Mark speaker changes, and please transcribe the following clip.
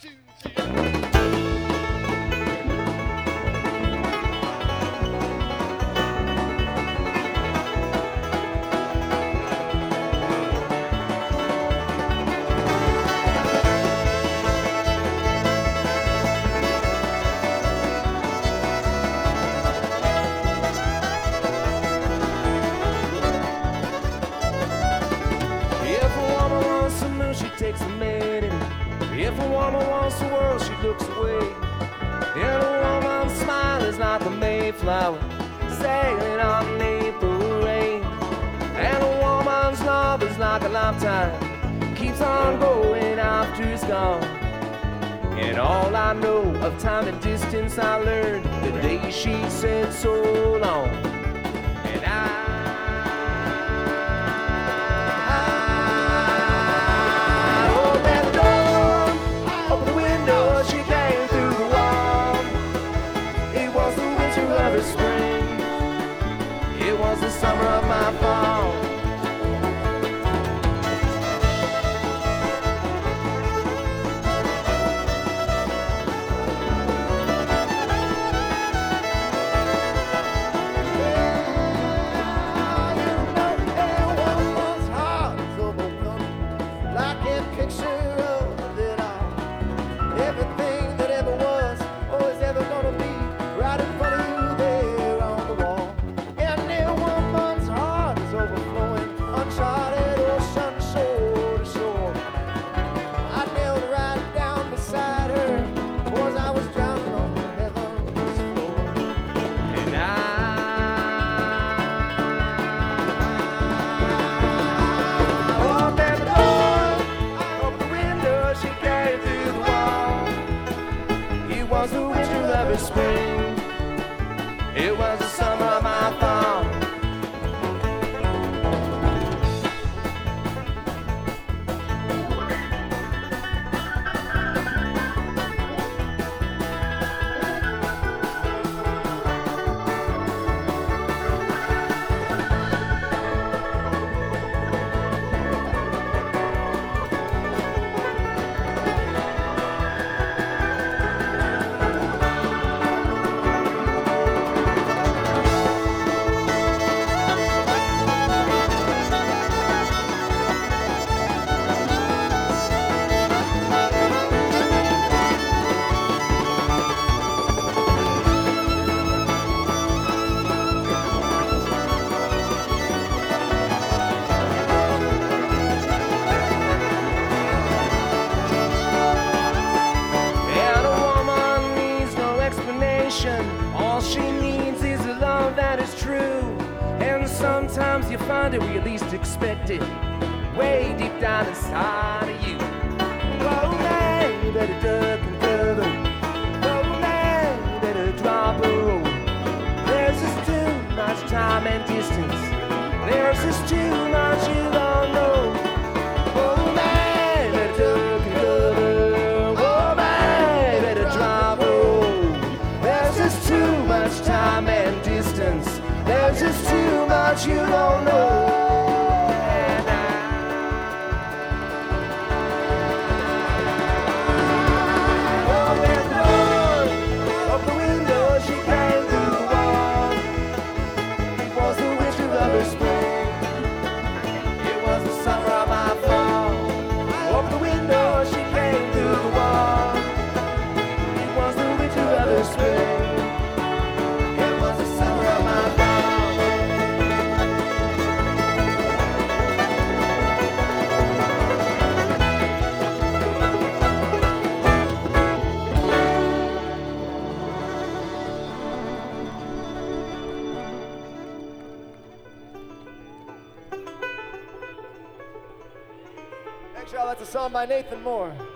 Speaker 1: Takes a minute. If a woman wants the world, she looks away. And a woman's smile is like a Mayflower sailing on an April rain. And a woman's love is like a lifetime, keeps on going after it's gone. And all I know of time and distance I learned the day she said so long. And spring, it was the summer of my fall. Everyone's heart is overwhelming, like a picture of it all. Everything that ever was, or is ever gonna be, right in front of you. Uncharted ocean, shore to shore. I knelt right down beside her, cause I was drowning on heaven's floor. And I opened the door, I opened the window, she came through the wall. It was the winter of her spring, it was the summer of my fall. All she needs is a love that is true. And sometimes you find it where you least expect it, way deep down inside of you. Oh man, you better duck and cover. Oh man, you better drop a roll. There's just too much time and distance. There's just too much you don't know. Oh man, you better duck and cover. Oh man, you better drop a roll. There's just too much time and distance. There's just too much you don't know. And I opened the door, opened the window, she came through the wall. It was the winter of her spring, it was the summer of my fall. Opened the window, she came through the wall. It was the winter of her spring. Thanks, y'all. That's a song by Nathan Moore.